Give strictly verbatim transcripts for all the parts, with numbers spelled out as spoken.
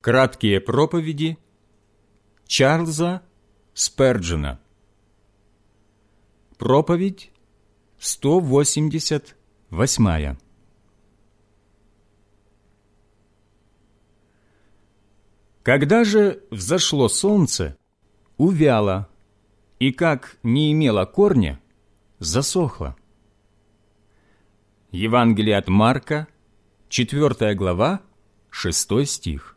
Краткие проповеди Чарльза Сперджена. Проповедь сто восемьдесят восьмая. Когда же взошло солнце, увяло, и как не имело корня, засохло. Евангелие от Марка, четвёртая глава, шестой стих.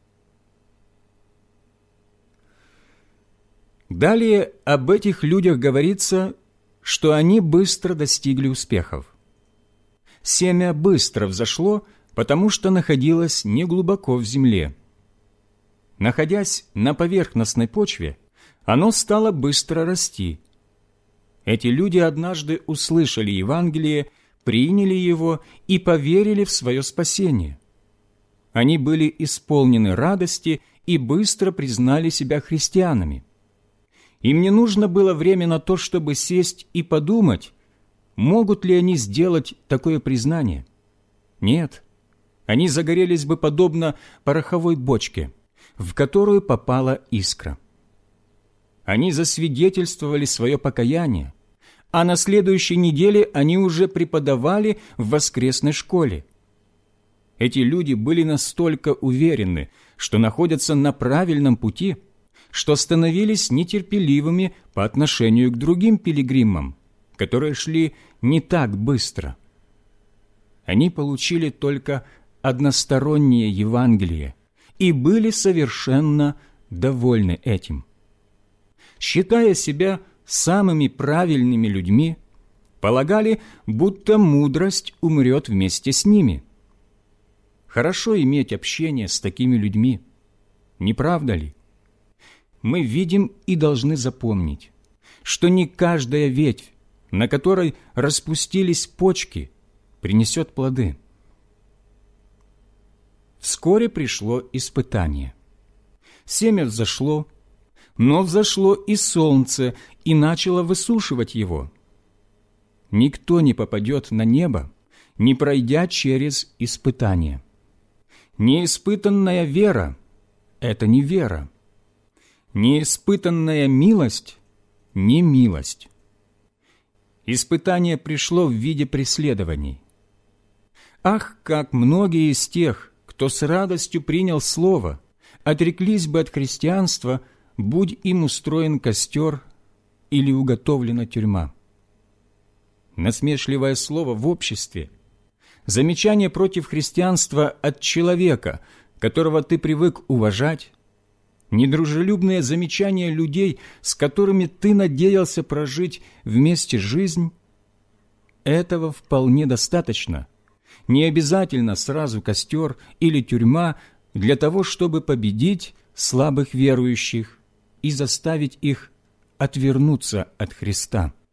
Далее об этих людях говорится, что они быстро достигли успехов. Семя быстро взошло, потому что находилось неглубоко в земле. Находясь на поверхностной почве, оно стало быстро расти. Эти люди однажды услышали Евангелие, приняли его и поверили в свое спасение. Они были исполнены радости и быстро признали себя христианами. Им не нужно было время на то, чтобы сесть и подумать, могут ли они сделать такое признание. Нет, они загорелись бы подобно пороховой бочке, в которую попала искра. Они засвидетельствовали свое покаяние, а на следующей неделе они уже преподавали в воскресной школе. Эти люди были настолько уверены, что находятся на правильном пути, что становились нетерпеливыми по отношению к другим пилигримам, которые шли не так быстро. Они получили только одностороннее Евангелие и были совершенно довольны этим. Считая себя самыми правильными людьми, полагали, будто мудрость умрет вместе с ними. Хорошо иметь общение с такими людьми, не правда ли? Мы видим и должны запомнить, что не каждая ветвь, на которой распустились почки, принесет плоды. Вскоре пришло испытание. Семя взошло, но взошло и солнце, и начало высушивать его. Никто не попадет на небо, не пройдя через испытание. Неиспытанная вера – это не вера. Неиспытанная милость – не милость. Испытание пришло в виде преследований. Ах, как многие из тех, кто с радостью принял Слово, отреклись бы от христианства, будь им устроен костер или уготовлена тюрьма. Насмешливое слово в обществе, замечание против христианства от человека, которого ты привык уважать, недружелюбные замечания людей, с которыми ты надеялся прожить вместе жизнь, этого вполне достаточно. Не обязательно сразу костер или тюрьма для того, чтобы победить слабых верующих и заставить их отвернуться от Христа.